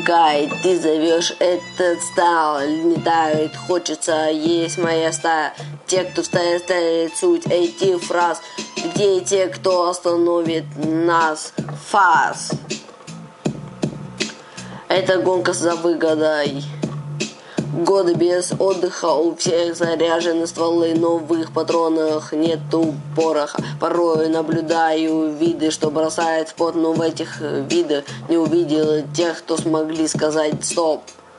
Гай, ты зовешь, этот стал, летает, хочется, есть моя стая. Те, кто ставит суть этих фраз, где те, кто остановит нас? Фас. Это гонка за выгодой. Годы без отдыха, у всех заряжены стволы, но в их патронах нету пороха. Порой наблюдаю виды, что бросает в пот, но в этих видах не увидел тех, кто смогли сказать стоп.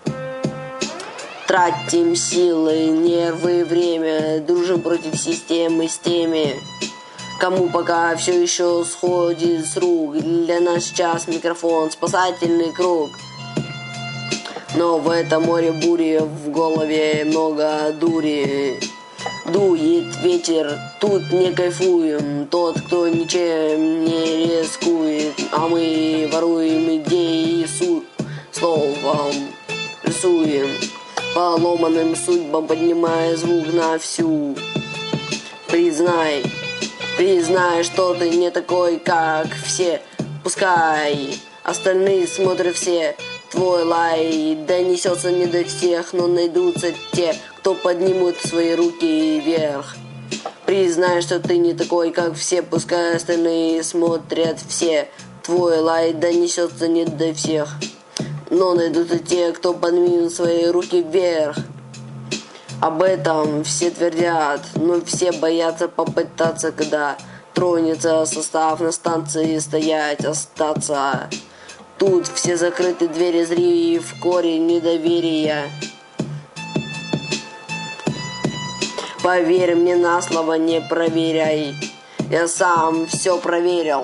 Тратим силы, нервы, время, дружим против системы с теми, кому пока все еще сходит с рук. Для нас час микрофон, спасательный круг. Но в этом море бури, в голове много дури. Дует ветер, тут не кайфуем. Тот, кто ничем не рискует, а мы воруем идеи словом рисуем. Поломанным судьбам поднимая звук на всю. Признай, что ты не такой, как все. Пускай остальные смотрят все. Твой лай донесется не до всех, но найдутся те, кто поднимут свои руки вверх. Признай, что ты не такой, как все, пускай остальные смотрят все. Твой лай донесется не до всех, но найдутся те, кто поднимут свои руки вверх. Об этом все твердят, но все боятся попытаться, когда тронется состав на станции, стоять, остаться. Тут все закрыты двери, зри в корень недоверия. Поверь мне на слово, не проверяй. Я сам все проверил.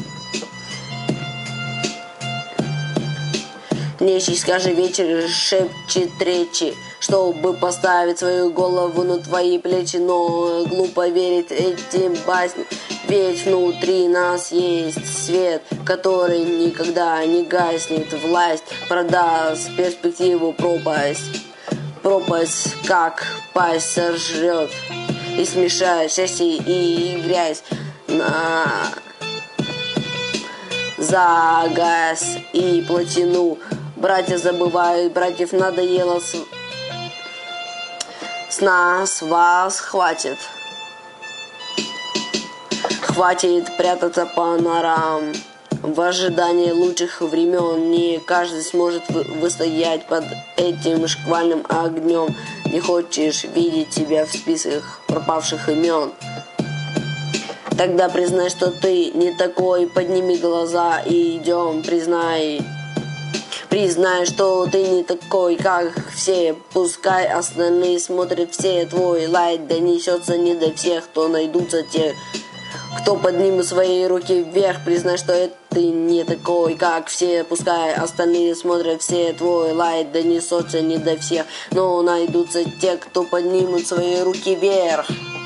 Нечисть каждый вечер шепчет речи, чтобы поставить свою голову на твои плечи, но глупо верить этим басням. Ведь внутри нас есть свет, который никогда не гаснет. Власть продаст перспективу пропасть. Пропасть, как пасть, сожрет и смешает счастье и грязь. За газ и плотину братья забывают, братьев надоело. С нас вас хватит. Хватит прятаться по норам. В ожидании лучших времен не каждый сможет выстоять под этим шквальным огнем. Не хочешь видеть себя в списках пропавших имен? Тогда признай, что ты не такой, подними глаза и идем, признай. Признай, что ты не такой, как все. Пускай остальные смотрят все. Твой лайт донесется не до всех, кто найдутся те, кто поднимет свои руки вверх. Признай, что ты не такой, как все. Пускай остальные смотрят все. Твой лайт донесется не до всех, но найдутся те, кто поднимут свои руки вверх.